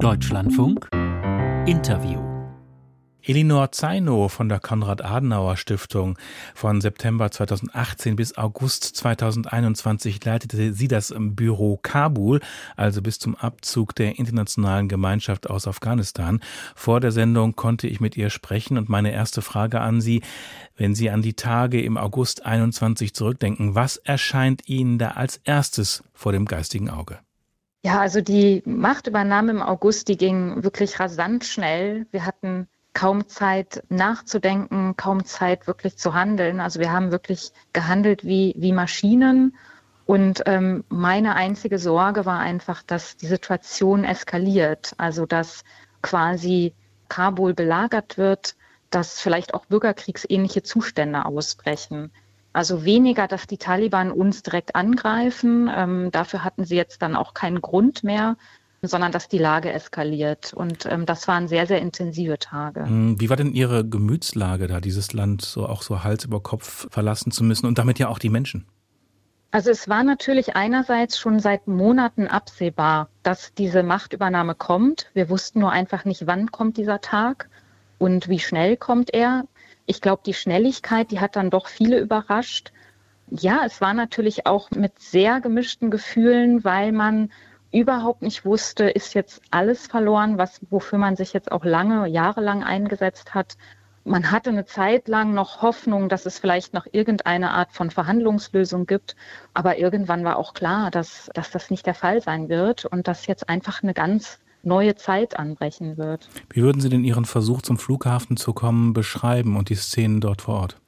Deutschlandfunk Interview. Elinor Zainow von der Konrad-Adenauer-Stiftung. Von September 2018 bis August 2021 leitete sie das Büro Kabul, also bis zum Abzug der internationalen Gemeinschaft aus Afghanistan. Vor der Sendung konnte ich mit ihr sprechen und meine erste Frage an Sie, wenn Sie an die Tage im August 21 zurückdenken, was erscheint Ihnen da als erstes vor dem geistigen Auge? Ja, also die Machtübernahme im August, die ging wirklich rasant schnell. Wir hatten kaum Zeit nachzudenken, kaum Zeit wirklich zu handeln. Also wir haben wirklich gehandelt wie Maschinen. Und meine einzige Sorge war einfach, dass die Situation eskaliert. Also dass quasi Kabul belagert wird, dass vielleicht auch bürgerkriegsähnliche Zustände ausbrechen. Also weniger, dass die Taliban uns direkt angreifen. Dafür hatten sie jetzt dann auch keinen Grund mehr, sondern dass die Lage eskaliert. Und das waren sehr, sehr intensive Tage. Wie war denn Ihre Gemütslage da, dieses Land so Hals über Kopf verlassen zu müssen und damit ja auch die Menschen? Also es war natürlich einerseits schon seit Monaten absehbar, dass diese Machtübernahme kommt. Wir wussten nur einfach nicht, wann kommt dieser Tag und wie schnell kommt er. Ich glaube, die Schnelligkeit, die hat dann doch viele überrascht. Ja, es war natürlich auch mit sehr gemischten Gefühlen, weil man überhaupt nicht wusste, ist jetzt alles verloren, wofür man sich jetzt auch jahrelang eingesetzt hat. Man hatte eine Zeit lang noch Hoffnung, dass es vielleicht noch irgendeine Art von Verhandlungslösung gibt. Aber irgendwann war auch klar, dass das nicht der Fall sein wird und dass jetzt einfach eine ganz neue Zeit anbrechen wird. Wie würden Sie denn Ihren Versuch, zum Flughafen zu kommen, beschreiben und die Szenen dort vor Ort?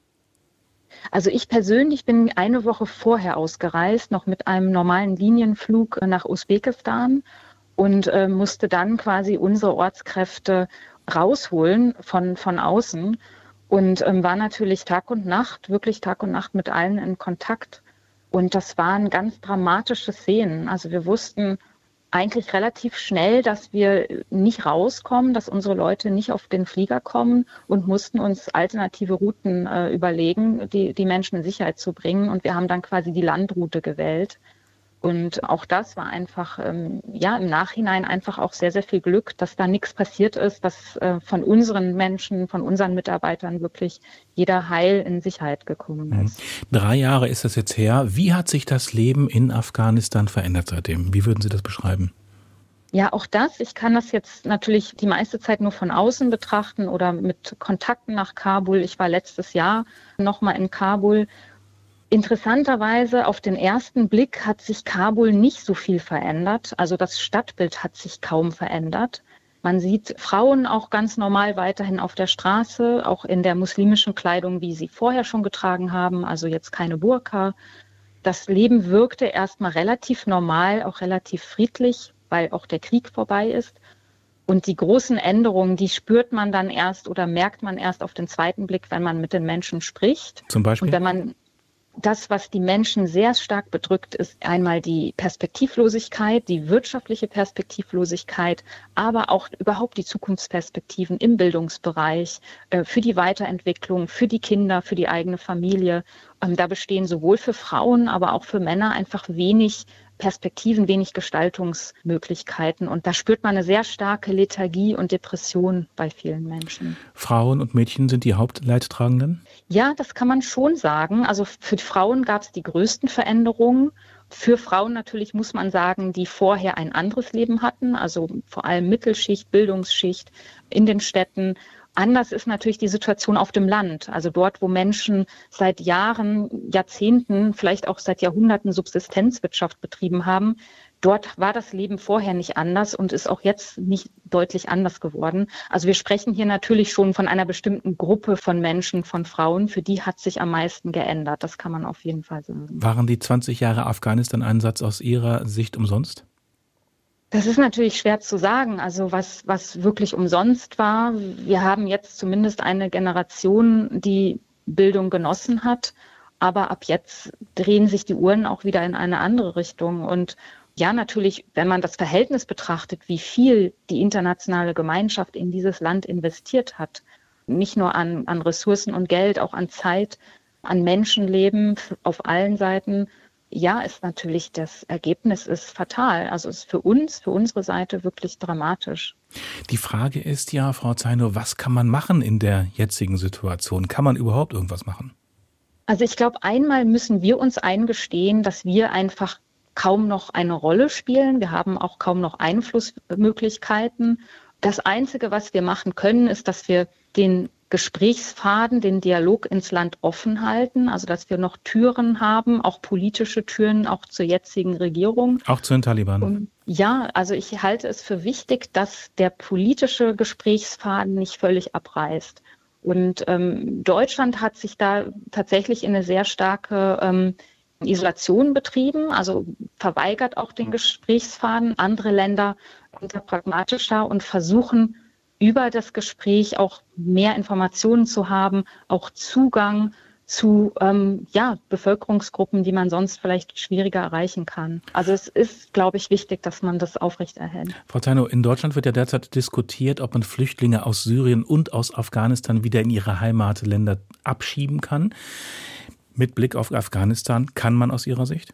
Also ich persönlich bin eine Woche vorher ausgereist, noch mit einem normalen Linienflug nach Usbekistan und musste dann quasi unsere Ortskräfte rausholen von außen und war natürlich wirklich Tag und Nacht mit allen in Kontakt. Und das waren ganz dramatische Szenen. Also wir wussten eigentlich relativ schnell, dass wir nicht rauskommen, dass unsere Leute nicht auf den Flieger kommen und mussten uns alternative Routen überlegen, die Menschen in Sicherheit zu bringen. Und wir haben dann quasi die Landroute gewählt. Und auch das war einfach, im Nachhinein einfach auch sehr, sehr viel Glück, dass da nichts passiert ist, dass von unseren Menschen, von unseren Mitarbeitern wirklich jeder heil in Sicherheit gekommen ist. 3 Jahre ist das jetzt her. Wie hat sich das Leben in Afghanistan verändert seitdem? Wie würden Sie das beschreiben? Ja, auch das. Ich kann das jetzt natürlich die meiste Zeit nur von außen betrachten oder mit Kontakten nach Kabul. Ich war letztes Jahr nochmal in Kabul. Interessanterweise, auf den ersten Blick hat sich Kabul nicht so viel verändert. Also das Stadtbild hat sich kaum verändert. Man sieht Frauen auch ganz normal weiterhin auf der Straße, auch in der muslimischen Kleidung, wie sie vorher schon getragen haben, also jetzt keine Burka. Das Leben wirkte erstmal relativ normal, auch relativ friedlich, weil auch der Krieg vorbei ist. Und die großen Änderungen, die spürt man dann erst oder merkt man erst auf den zweiten Blick, wenn man mit den Menschen spricht. Zum Beispiel? Und wenn man das, was die Menschen sehr stark bedrückt, ist einmal die Perspektivlosigkeit, die wirtschaftliche Perspektivlosigkeit, aber auch überhaupt die Zukunftsperspektiven im Bildungsbereich, für die Weiterentwicklung, für die Kinder, für die eigene Familie. Da bestehen sowohl für Frauen, aber auch für Männer einfach wenig Perspektiven, wenig Gestaltungsmöglichkeiten. Und da spürt man eine sehr starke Lethargie und Depression bei vielen Menschen. Frauen und Mädchen sind die Hauptleidtragenden? Ja, das kann man schon sagen. Also für Frauen gab es die größten Veränderungen. Für Frauen natürlich muss man sagen, die vorher ein anderes Leben hatten, also vor allem Mittelschicht, Bildungsschicht in den Städten. Anders ist natürlich die Situation auf dem Land, also dort, wo Menschen seit Jahren, Jahrzehnten, vielleicht auch seit Jahrhunderten Subsistenzwirtschaft betrieben haben. Dort war das Leben vorher nicht anders und ist auch jetzt nicht deutlich anders geworden. Also wir sprechen hier natürlich schon von einer bestimmten Gruppe von Menschen, von Frauen, für die hat sich am meisten geändert. Das kann man auf jeden Fall sagen. Waren die 20 Jahre Afghanistan-Einsatz aus Ihrer Sicht umsonst? Das ist natürlich schwer zu sagen, also was wirklich umsonst war. Wir haben jetzt zumindest eine Generation, die Bildung genossen hat, aber ab jetzt drehen sich die Uhren auch wieder in eine andere Richtung. Und ja, natürlich, wenn man das Verhältnis betrachtet, wie viel die internationale Gemeinschaft in dieses Land investiert hat, nicht nur an Ressourcen und Geld, auch an Zeit, an Menschenleben auf allen Seiten, ja, ist natürlich, das Ergebnis ist fatal. Also ist für uns, für unsere Seite wirklich dramatisch. Die Frage ist ja, Frau Zeinow, was kann man machen in der jetzigen Situation? Kann man überhaupt irgendwas machen? Also ich glaube, einmal müssen wir uns eingestehen, dass wir einfach kaum noch eine Rolle spielen. Wir haben auch kaum noch Einflussmöglichkeiten. Das Einzige, was wir machen können, ist, dass wir den Gesprächsfaden, den Dialog ins Land offen halten, also dass wir noch Türen haben, auch politische Türen, auch zur jetzigen Regierung. Auch zu den Taliban? Und ja, also ich halte es für wichtig, dass der politische Gesprächsfaden nicht völlig abreißt. Und Deutschland hat sich da tatsächlich in eine sehr starke Isolation betrieben, also verweigert auch den Gesprächsfaden. Andere Länder sind da pragmatischer und versuchen über das Gespräch auch mehr Informationen zu haben, auch Zugang zu Bevölkerungsgruppen, die man sonst vielleicht schwieriger erreichen kann. Also es ist, glaube ich, wichtig, dass man das aufrechterhält. Frau Zeinow, in Deutschland wird ja derzeit diskutiert, ob man Flüchtlinge aus Syrien und aus Afghanistan wieder in ihre Heimatländer abschieben kann. Mit Blick auf Afghanistan, kann man aus Ihrer Sicht?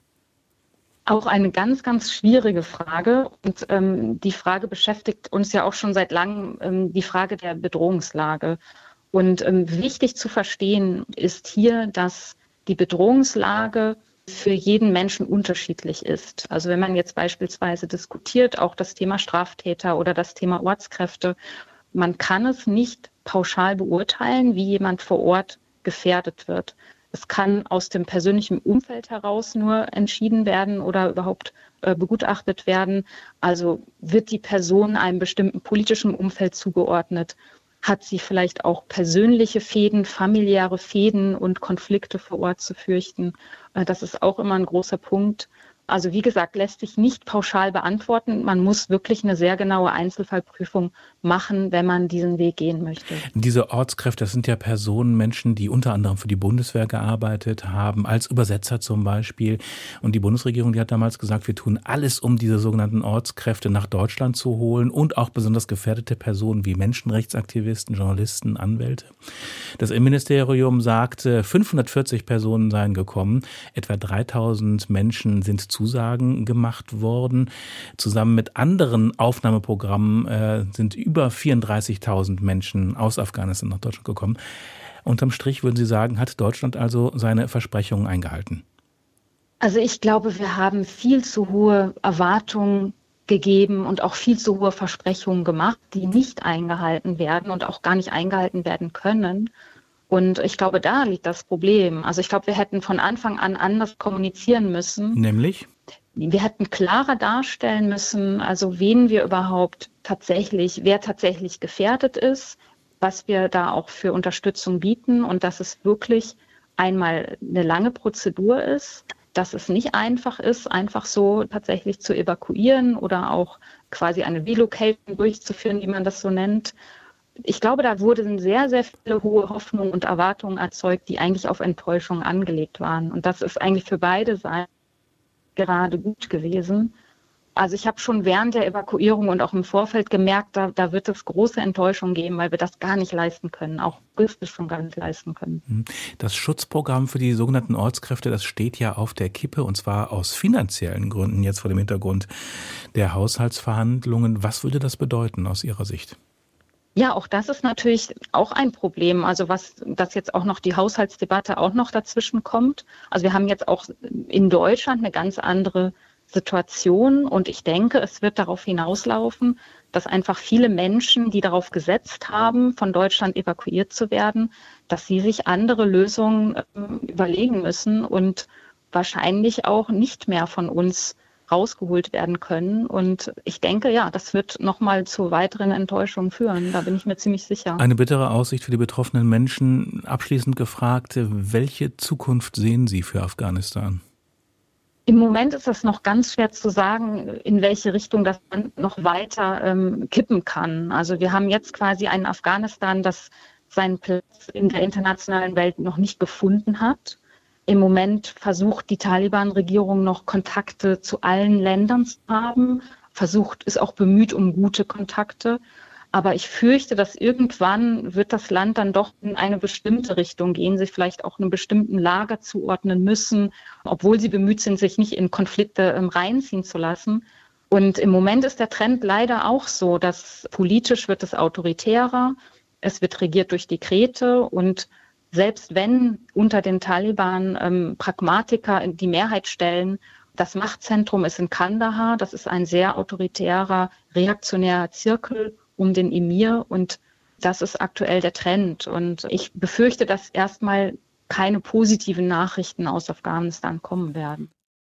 Auch eine ganz, ganz schwierige Frage. Und die Frage beschäftigt uns ja auch schon seit langem, die Frage der Bedrohungslage. Und wichtig zu verstehen ist hier, dass die Bedrohungslage für jeden Menschen unterschiedlich ist. Also wenn man jetzt beispielsweise diskutiert, auch das Thema Straftäter oder das Thema Ortskräfte, man kann es nicht pauschal beurteilen, wie jemand vor Ort gefährdet wird. Es kann aus dem persönlichen Umfeld heraus nur entschieden werden oder überhaupt begutachtet werden. Also wird die Person einem bestimmten politischen Umfeld zugeordnet? Hat sie vielleicht auch persönliche Fäden, familiäre Fäden und Konflikte vor Ort zu fürchten? Das ist auch immer ein großer Punkt. Also wie gesagt, lässt sich nicht pauschal beantworten. Man muss wirklich eine sehr genaue Einzelfallprüfung machen, wenn man diesen Weg gehen möchte. Diese Ortskräfte, das sind ja Personen, Menschen, die unter anderem für die Bundeswehr gearbeitet haben, als Übersetzer zum Beispiel. Und die Bundesregierung, die hat damals gesagt, wir tun alles, um diese sogenannten Ortskräfte nach Deutschland zu holen und auch besonders gefährdete Personen wie Menschenrechtsaktivisten, Journalisten, Anwälte. Das Innenministerium sagte, 540 Personen seien gekommen, etwa 3000 Menschen sind Zusagen gemacht worden. Zusammen mit anderen Aufnahmeprogrammen sind über 34.000 Menschen aus Afghanistan nach Deutschland gekommen. Unterm Strich würden Sie sagen, hat Deutschland also seine Versprechungen eingehalten? Also ich glaube, wir haben viel zu hohe Erwartungen gegeben und auch viel zu hohe Versprechungen gemacht, die nicht eingehalten werden und auch gar nicht eingehalten werden können. Und ich glaube, da liegt das Problem. Also ich glaube, wir hätten von Anfang an anders kommunizieren müssen. Nämlich? Wir hätten klarer darstellen müssen, also wer tatsächlich gefährdet ist, was wir da auch für Unterstützung bieten und dass es wirklich einmal eine lange Prozedur ist, dass es nicht einfach ist, einfach so tatsächlich zu evakuieren oder auch quasi eine Relocation durchzuführen, wie man das so nennt. Ich glaube, da wurden sehr, sehr viele hohe Hoffnungen und Erwartungen erzeugt, die eigentlich auf Enttäuschung angelegt waren. Und das ist eigentlich für beide Seiten gerade gut gewesen. Also ich habe schon während der Evakuierung und auch im Vorfeld gemerkt, da wird es große Enttäuschung geben, weil wir das gar nicht leisten können, auch logistisch schon gar nicht leisten können. Das Schutzprogramm für die sogenannten Ortskräfte, das steht ja auf der Kippe und zwar aus finanziellen Gründen jetzt vor dem Hintergrund der Haushaltsverhandlungen. Was würde das bedeuten aus Ihrer Sicht? Ja, auch das ist natürlich auch ein Problem. Also dass jetzt auch noch die Haushaltsdebatte auch noch dazwischen kommt. Also wir haben jetzt auch in Deutschland eine ganz andere Situation und ich denke, es wird darauf hinauslaufen, dass einfach viele Menschen, die darauf gesetzt haben, von Deutschland evakuiert zu werden, dass sie sich andere Lösungen überlegen müssen und wahrscheinlich auch nicht mehr von uns rausgeholt werden können. Und ich denke, ja, das wird nochmal zu weiteren Enttäuschungen führen. Da bin ich mir ziemlich sicher. Eine bittere Aussicht für die betroffenen Menschen. Abschließend gefragt, welche Zukunft sehen Sie für Afghanistan? Im Moment ist es noch ganz schwer zu sagen, in welche Richtung das noch weiter kippen kann. Also wir haben jetzt quasi ein Afghanistan, das seinen Platz in der internationalen Welt noch nicht gefunden hat. Im Moment versucht die Taliban-Regierung noch Kontakte zu allen Ländern zu haben, ist auch bemüht um gute Kontakte. Aber ich fürchte, dass irgendwann wird das Land dann doch in eine bestimmte Richtung gehen, sich vielleicht auch einem bestimmten Lager zuordnen müssen, obwohl sie bemüht sind, sich nicht in Konflikte reinziehen zu lassen. Und im Moment ist der Trend leider auch so, dass politisch wird es autoritärer, es wird regiert durch Dekrete und selbst wenn unter den Taliban Pragmatiker die Mehrheit stellen, das Machtzentrum ist in Kandahar, das ist ein sehr autoritärer, reaktionärer Zirkel um den Emir und das ist aktuell der Trend. Und ich befürchte, dass erstmal keine positiven Nachrichten aus Afghanistan kommen werden.